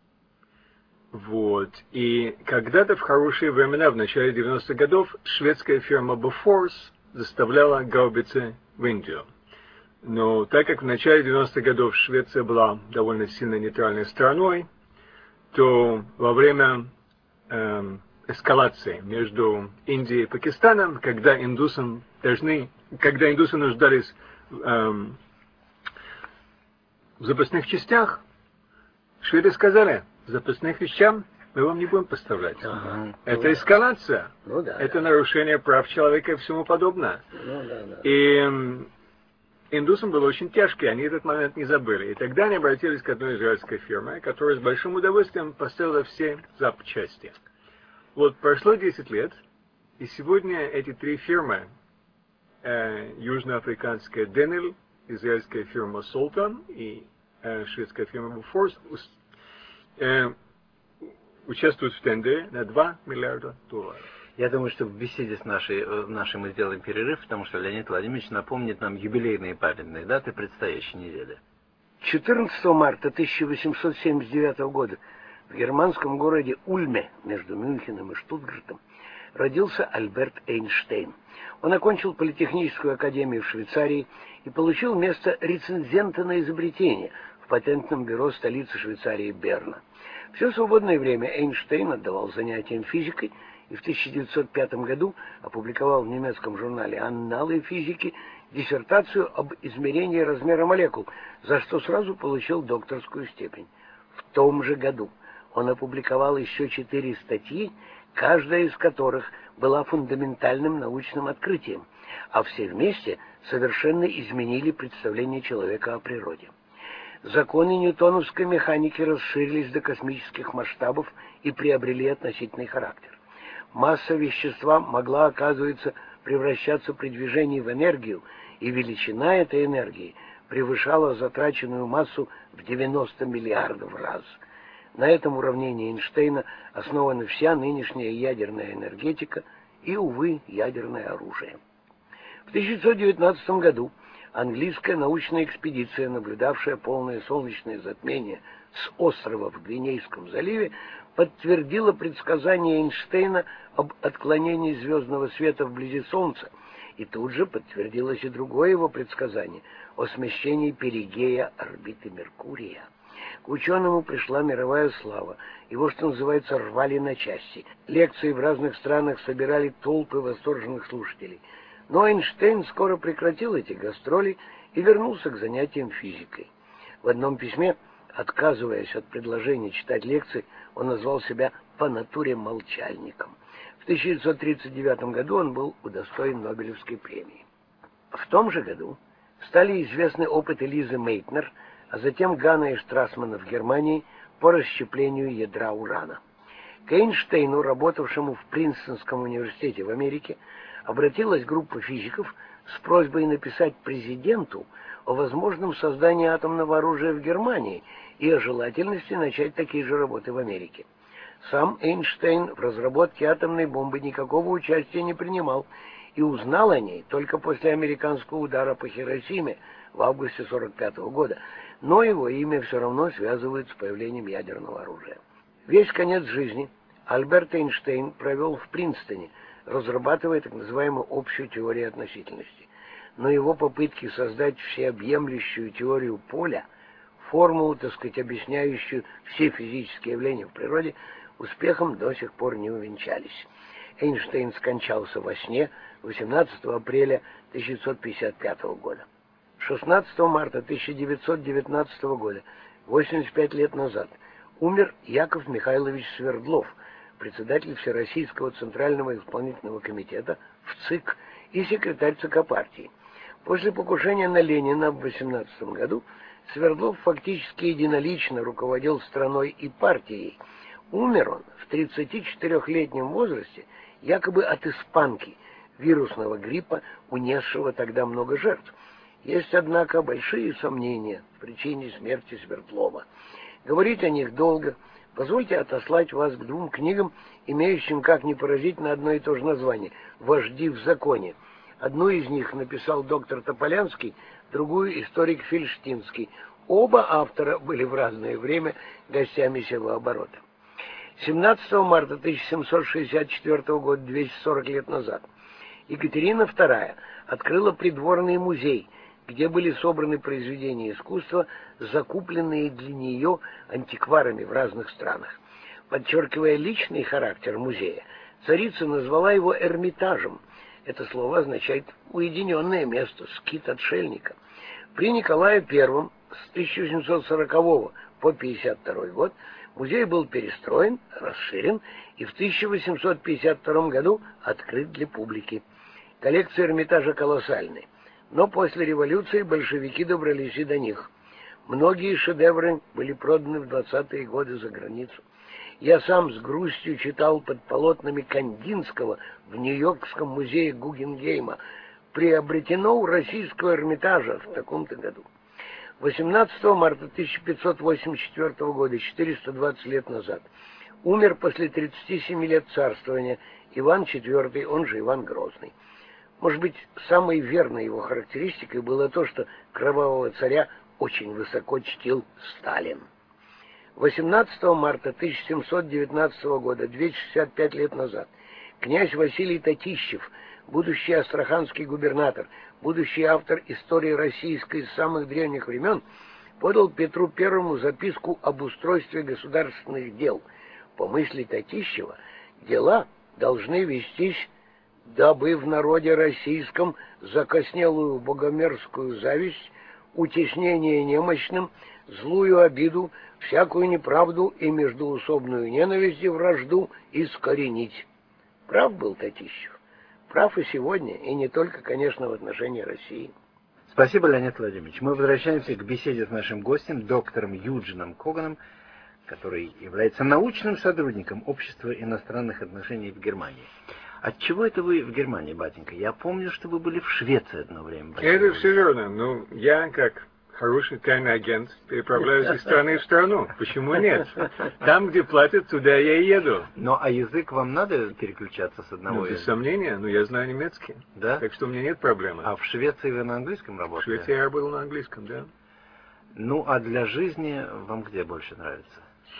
Вот. И когда-то в хорошие времена, в начале девяностых годов, шведская фирма Bofors заставляла гаубицы в Индию. Но так как в начале девяностых годов Швеция была довольно сильно нейтральной страной, то во время эм, эскалации между Индией и Пакистаном, когда индусам должны, когда индусы нуждались эм, в запасных частях, шведы сказали, запасных вещам мы вам не будем поставлять. Ага. Это ну, эскалация. Ну, да, это да. нарушение прав человека и всему подобное. Ну, да, да. И м, индусам было очень тяжко, и они этот момент не забыли. И тогда они обратились к одной израильской фирме, которая с большим удовольствием поставила все запчасти. Вот прошло десять лет, и сегодня эти три фирмы, э, южноафриканская Денель, израильская фирма Солтан и э, шведская фирма Bofors, Э, участвуют в тендере на два миллиарда долларов. Я думаю, что в беседе с нашей, нашей мы сделаем перерыв, потому что Леонид Владимирович напомнит нам юбилейные памятные даты предстоящей недели. четырнадцатого марта тысяча восемьсот семьдесят девятого года в германском городе Ульме, между Мюнхеном и Штутгартом, родился Альберт Эйнштейн. Он окончил политехническую академию в Швейцарии и получил место рецензента на изобретение в патентном бюро столицы Швейцарии Берна. Все свободное время Эйнштейн отдавал занятиям физикой и в тысяча девятьсот пятом году опубликовал в немецком журнале «Анналы физики» диссертацию об измерении размера молекул, за что сразу получил докторскую степень. В том же году он опубликовал еще четыре статьи, каждая из которых была фундаментальным научным открытием, а все вместе совершенно изменили представление человека о природе. Законы ньютоновской механики расширились до космических масштабов и приобрели относительный характер. Масса вещества могла, оказывается, превращаться при движении в энергию, и величина этой энергии превышала затраченную массу в девяносто миллиардов раз. На этом уравнении Эйнштейна основана вся нынешняя ядерная энергетика и, увы, ядерное оружие. В тысяча девятьсот девятнадцатом году английская научная экспедиция, наблюдавшая полное солнечное затмение с острова в Гвинейском заливе, подтвердила предсказание Эйнштейна об отклонении звездного света вблизи Солнца, и тут же подтвердилось и другое его предсказание о смещении перигея орбиты Меркурия. К ученому пришла мировая слава, его, что называется, рвали на части. Лекции в разных странах собирали толпы восторженных слушателей. Но Эйнштейн скоро прекратил эти гастроли и вернулся к занятиям физикой. В одном письме, отказываясь от предложения читать лекции, он назвал себя по натуре молчальником. В тысяча девятьсот тридцать девятом году он был удостоен Нобелевской премии. В том же году стали известны опыты Лизы Мейтнер, а затем Гана и Штрасмана в Германии по расщеплению ядра урана. К Эйнштейну, работавшему в Принстонском университете в Америке, обратилась группа физиков с просьбой написать президенту о возможном создании атомного оружия в Германии и о желательности начать такие же работы в Америке. Сам Эйнштейн в разработке атомной бомбы никакого участия не принимал и узнал о ней только после американского удара по Хиросиме в августе сорок пятого года, но его имя все равно связывают с появлением ядерного оружия. Весь конец жизни Альберт Эйнштейн провел в Принстоне, разрабатывая так называемую общую теорию относительности. Но его попытки создать всеобъемлющую теорию поля, формулу, так сказать, объясняющую все физические явления в природе, успехом до сих пор не увенчались. Эйнштейн скончался во сне восемнадцатого апреля тысяча девятьсот пятьдесят пятого года. шестнадцатого марта тысяча девятьсот девятнадцатого года, восемьдесят пять лет назад, умер Яков Михайлович Свердлов, председатель Всероссийского Центрального исполнительного комитета в ЦИК и секретарь ЦК партии. После покушения на Ленина в восемнадцатом году Свердлов фактически единолично руководил страной и партией. Умер он в тридцатичетырёхлетнем возрасте якобы от испанки, вирусного гриппа, унесшего тогда много жертв. Есть, однако, большие сомнения в причине смерти Свердлова. Говорить о них долго. Позвольте отослать вас к двум книгам, имеющим, как ни поразительно, одно и то же название «Вожди в законе». Одну из них написал доктор Тополянский, другую — историк Фельштинский. Оба автора были в разное время гостями севооборота. семнадцатого марта тысяча семьсот шестьдесят четвёртого года, двести сорок лет назад, Екатерина вторая открыла придворный музей, где были собраны произведения искусства, закупленные для нее антикварами в разных странах. Подчеркивая личный характер музея, царица назвала его Эрмитажем. Это слово означает «уединенное место», скит отшельника. При Николае Первом с тысяча восемьсот сорокового по пятьдесят второй год музей был перестроен, расширен и в тысяча восемьсот пятьдесят втором году открыт для публики. Коллекция Эрмитажа колоссальная, но после революции большевики добрались и до них. Многие шедевры были проданы в двадцатые годы за границу. Я сам с грустью читал под полотнами Кандинского в Нью-Йоркском музее Гугенгейма: приобретено у российского Эрмитажа в таком-то году. восемнадцатого марта тысяча пятьсот восемьдесят четвёртого года, четыреста двадцать лет назад, умер после тридцати семи лет царствования Иван четвёртый, он же Иван Грозный. Может быть, самой верной его характеристикой было то, что кровавого царя очень высоко чтил Сталин. восемнадцатого марта тысяча семьсот девятнадцатого года, двести шестьдесят пять лет назад, князь Василий Татищев, будущий астраханский губернатор, будущий автор истории российской с самых древних времен, подал Петру Первому записку об устройстве государственных дел. По мысли Татищева, дела должны вестись, дабы в народе российском закоснелую богомерзкую зависть, утеснение немощным, злую обиду, всякую неправду и междоусобную ненависть и вражду искоренить. Прав был Татищев. Прав и сегодня, и не только, конечно, в отношении России. Спасибо, Леонид Владимирович. Мы возвращаемся к беседе с нашим гостем, доктором Юджином Коганом, который является научным сотрудником Общества иностранных отношений в Германии. Отчего это вы в Германии, батенька? Я помню, что вы были в Швеции одно время. Это все верно. Ну, я, как хороший тайный агент, переправляюсь из страны в страну. Почему нет? Там, где платят, туда я и еду. Ну, а язык вам надо переключаться с одного Ну, без языка? сомнения, но я знаю немецкий. Да? Так что у меня нет проблемы. А в Швеции вы на английском В работали? Швеции я работал на английском, да. Ну, а для жизни вам где больше нравится?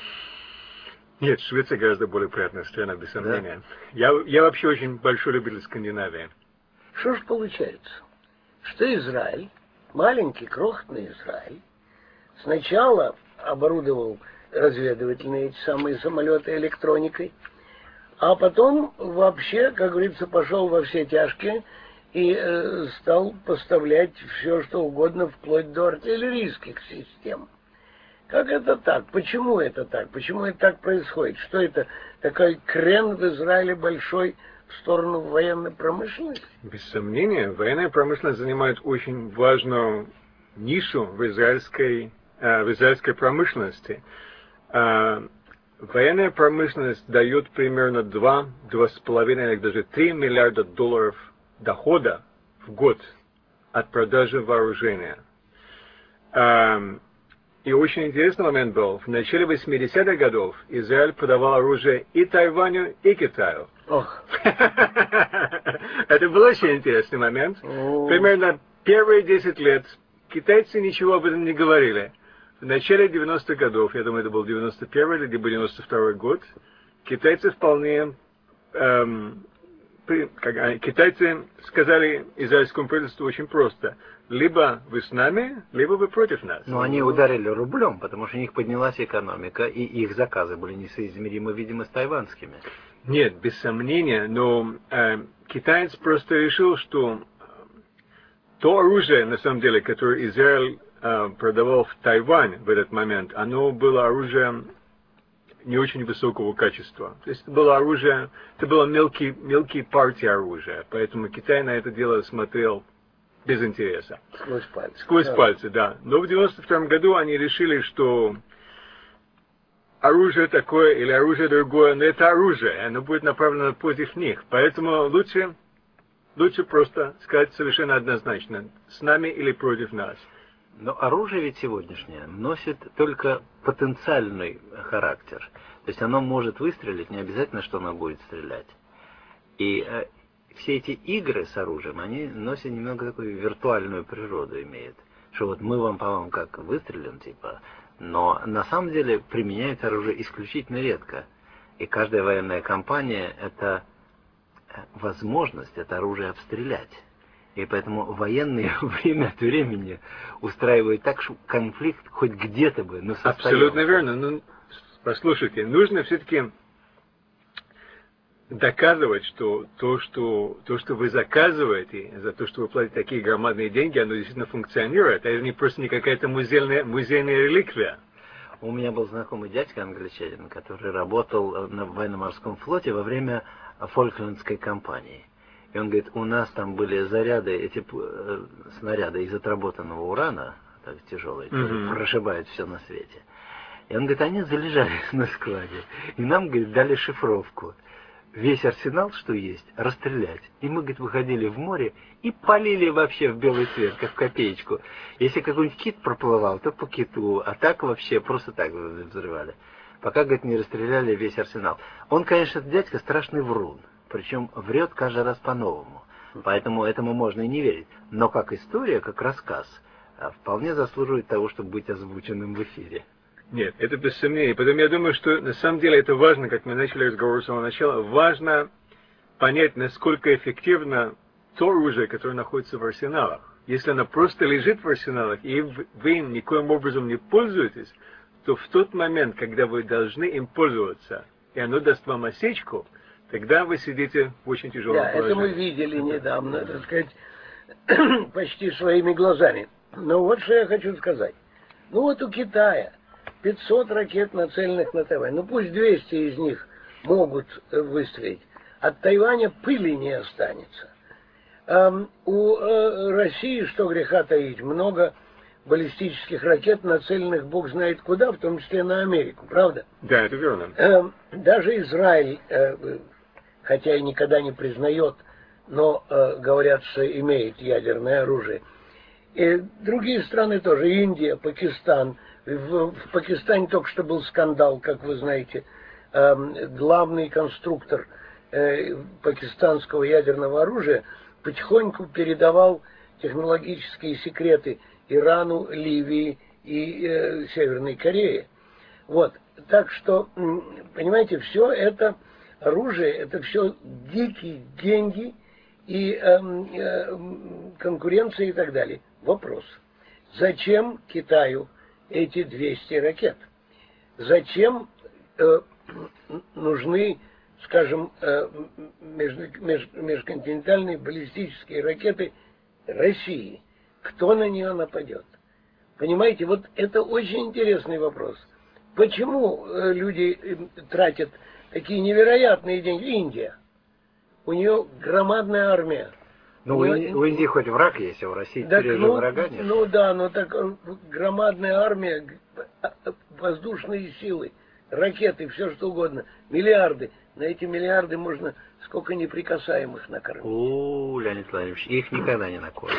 Нет, Швеция гораздо более приятная страна, без сомнения. Я, я вообще очень большой любитель Скандинавии. Что ж получается? Что Израиль, маленький крохотный Израиль, сначала оборудовал разведывательные эти самые самолеты электроникой, а потом вообще, как говорится, пошел во все тяжкие и э, стал поставлять все, что угодно, вплоть до артиллерийских систем. Как это так? Почему это так? Почему это так происходит? Что это такой крен в Израиле большой в сторону военной промышленности? Без сомнения, военная промышленность занимает очень важную нишу в израильской, э, в израильской промышленности. Э, военная промышленность дает примерно два, два с половиной, или даже три миллиарда долларов дохода в год от продажи вооружения. Э, И очень интересный момент был. В начале восьмидесятых годов Израиль продавал оружие и Тайваню, и Китаю. Ох. Это был очень интересный момент. Примерно первые десять лет китайцы ничего об этом не говорили. В начале девяностых годов, я думаю, это был девяносто первый или девяносто второй год, китайцы вполне... Эм, при, как, китайцы сказали израильскому правительству очень просто: либо вы с нами, либо вы против нас. Но они ударили рублем, потому что у них поднялась экономика, и их заказы были несоизмеримо, видимо, с тайванскими. Нет, без сомнения, но э, китаец просто решил, что то оружие, на самом деле, которое Израиль э, продавал в Тайвань в этот момент, оно было оружием не очень высокого качества. То есть это было оружие, это было мелкие, мелкие партии оружия, поэтому Китай на это дело смотрел без интереса. Сквозь пальцы. Сквозь да. пальцы, да. Но в девяносто втором году они решили, что оружие такое или оружие другое, но это оружие, оно будет направлено против них. Поэтому лучше, лучше просто сказать совершенно однозначно: с нами или против нас. Но оружие ведь сегодняшнее носит только потенциальный характер. То есть оно может выстрелить, не обязательно, что оно будет стрелять. И э, все эти игры с оружием, они носят немного такую виртуальную природу, имеют. Что вот мы вам по вам как выстрелим, типа. Но на самом деле применяется оружие исключительно редко. И каждая военная кампания — это возможность это оружие обстрелять. И поэтому военные время от времени устраивают так, что конфликт хоть где-то бы, но состоялся. Абсолютно верно. Ну, послушайте, нужно все-таки доказывать, что то, что то, что вы заказываете, за то, что вы платите такие громадные деньги, оно действительно функционирует. Это не просто не какая-то музейная, музейная реликвия. У меня был знакомый дядька англичанин, который работал на военно-морском флоте во время Фолклендской кампании. И он говорит, у нас там были заряды, эти э, снаряды из отработанного урана, так тяжелые, которые mm-hmm. прошибают все на свете. И он говорит, они залежались на складе. И нам, говорит, дали шифровку. Весь арсенал, что есть, расстрелять. И мы, говорит, выходили в море и полили вообще в белый цвет, как в копеечку. Если какой-нибудь кит проплывал, то по киту, а так вообще просто так взрывали. Пока, говорит, не расстреляли весь арсенал. Он, конечно, этот дядька страшный врун. Причем врет каждый раз по-новому. Поэтому этому можно и не верить. Но как история, как рассказ, вполне заслуживает того, чтобы быть озвученным в эфире. Нет, это без сомнения. Поэтому я думаю, что на самом деле это важно, как мы начали разговор с самого начала, важно понять, насколько эффективно то оружие, которое находится в арсеналах. Если оно просто лежит в арсеналах, и вы им никоим образом не пользуетесь, то в тот момент, когда вы должны им пользоваться, и оно даст вам осечку, тогда вы сидите в очень тяжелом да, положении. Это мы видели недавно, так сказать, почти своими глазами. Но вот что я хочу сказать. Ну вот у Китая пятьсот ракет, нацеленных на Тайвань. Ну пусть двести из них могут выстрелить. От Тайваня пыли не останется. А у э, России, что греха таить, много баллистических ракет, нацеленных бог знает куда, в том числе на Америку, правда? Да, это верно. Э, даже Израиль, э, хотя и никогда не признает, но, э, говорят, что имеет ядерное оружие. И другие страны тоже, Индия, Пакистан. В, в Пакистане только что был скандал, как вы знаете. Э, главный конструктор э, пакистанского ядерного оружия потихоньку передавал технологические секреты Ирану, Ливии и э, Северной Корее. Вот. Так что, понимаете, все это оружие, это все дикие деньги и э, э, конкуренция и так далее. Вопрос. Зачем Китаю эти двести ракет? Зачем э, нужны, скажем, э, меж, меж, межконтинентальные баллистические ракеты России? Кто на нее нападет? Понимаете, вот это очень интересный вопрос. Почему люди тратят такие невероятные деньги? Индия. У нее громадная армия. Ну, у, нее... у Индии хоть враг есть, а у России так, теперь ну, же врага нет. Ну да, но так громадная армия, воздушные силы, ракеты, все что угодно, миллиарды. На эти миллиарды можно сколько неприкасаемых накормить. О, Леонид Владимирович, их никогда не накормишь.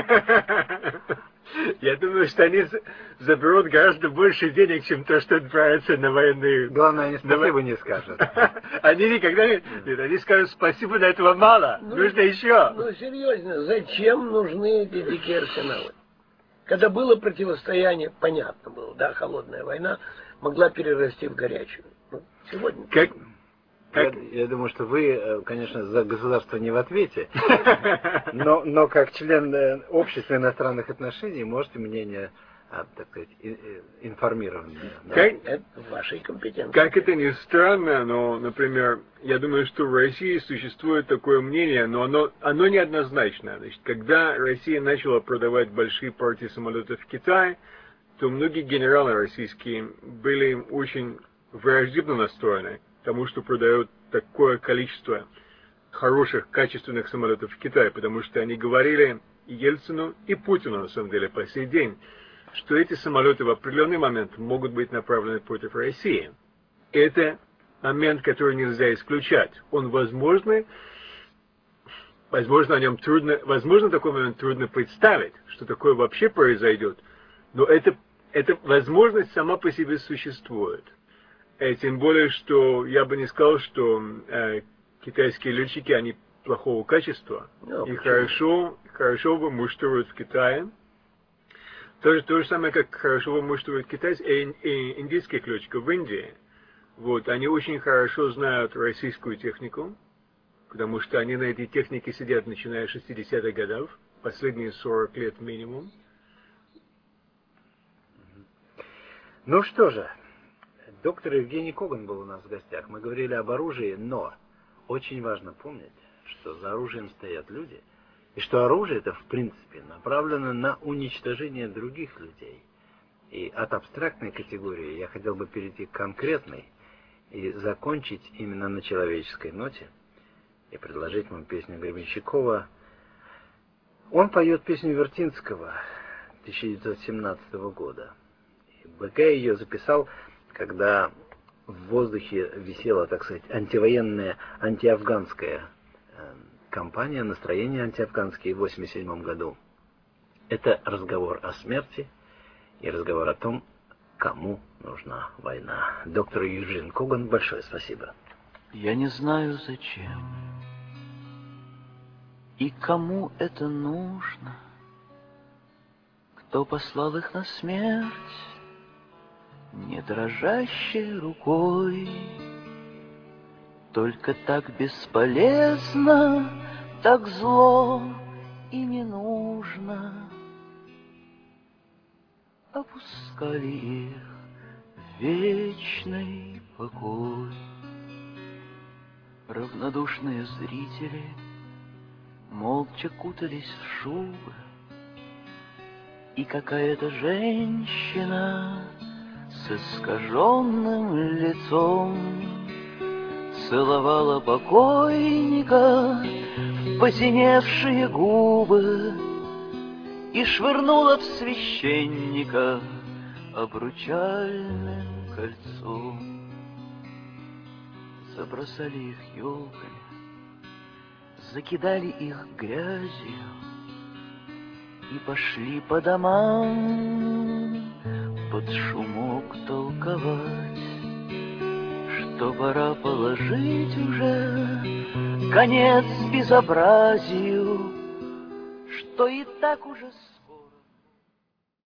Я думаю, что они заберут гораздо больше денег, чем то, что отправится на военные... Главное, они спасибо не скажут. Они никогда не... Нет, они скажут, спасибо, но этого мало, ну, нужно еще. Ну, серьезно, зачем нужны эти дикие арсеналы? Когда было противостояние, понятно было, да, холодная война могла перерасти в горячую. Ну, сегодня... Как... Я, я думаю, что вы, конечно, за государство не в ответе, но, но как член общества иностранных отношений можете мнение, так сказать, информированное. Да? Как, это в вашей компетенции. Как это ни странно, но, например, я думаю, что в России существует такое мнение, но оно, оно неоднозначно. Значит, когда Россия начала продавать большие партии самолетов в Китай, то многие генералы российские были очень враждебно настроены к тому, что продают такое количество хороших, качественных самолетов в Китае, потому что они говорили и Ельцину, и Путину, на самом деле, по сей день, что эти самолеты в определенный момент могут быть направлены против России. Это момент, который нельзя исключать. Он возможный, возможно, о нем трудно, возможно, такой момент трудно представить, что такое вообще произойдет, но это, эта возможность сама по себе существует. И тем более, что я бы не сказал, что э, китайские летчики, они плохого качества, no, и хорошо, хорошо вымуштруют в Китае. То же, то же самое, как хорошо вымуштруют китайских и, и индийских летчиков в Индии. Вот, они очень хорошо знают российскую технику, потому что они на этой технике сидят, начиная с шестидесятых годов, последние сорок лет минимум. Ну что же. Доктор Евгений Коган был у нас в гостях. Мы говорили об оружии, но очень важно помнить, что за оружием стоят люди, и что оружие это в принципе направлено на уничтожение других людей. И от абстрактной категории я хотел бы перейти к конкретной и закончить именно на человеческой ноте и предложить вам песню Гребенщикова. Он поет песню Вертинского тысяча девятьсот семнадцатого года. И БК ее записал, когда в воздухе висела, так сказать, антивоенная, антиафганская э, кампания, настроение антиафганские в восемьдесят седьмом году. Это разговор о смерти и разговор о том, кому нужна война. Доктор Евгений Коган, большое спасибо. Я не знаю, зачем и кому это нужно, кто послал их на смерть, не дрожащей рукой. Только так бесполезно, так зло и не нужно. Опускали их в вечный покой. Равнодушные зрители молча кутались в шубы, и какая-то женщина с искаженным лицом целовала покойника в посиневшие губы и швырнула в священника обручальным кольцом. Забросали их елками, закидали их грязью и пошли по домам под шумок толковать, что пора положить уже конец безобразию, что и так уже